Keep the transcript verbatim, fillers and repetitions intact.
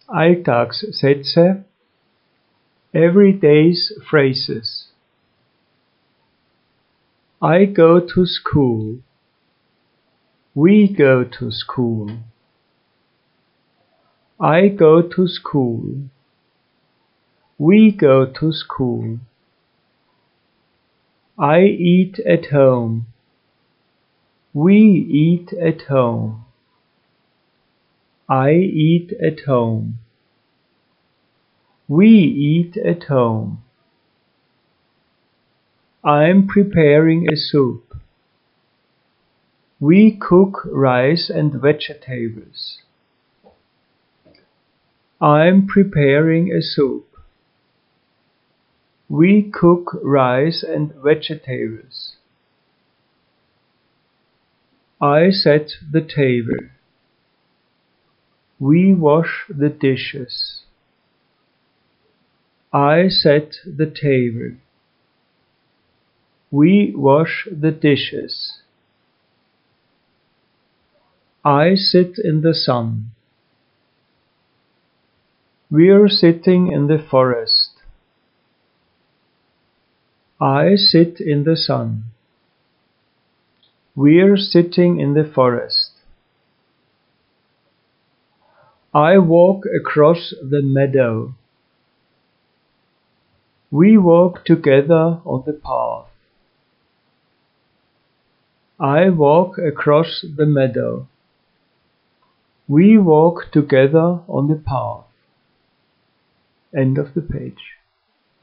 Alltagssätze, everyday's phrases. I go to school. We go to school. I go to school. We go to school. I eat at home. We eat at home. I eat at home. We eat at home. I'm preparing a soup. We cook rice and vegetables. I'm preparing a soup. We cook rice and vegetables. I set the table. We wash the dishes. I set the table. We wash the dishes. I sit in the sun. We're sitting in the forest. I sit in the sun. We're sitting in the forest. I walk across the meadow. We walk together on the path. I walk across the meadow. We walk together on the path. End of the page.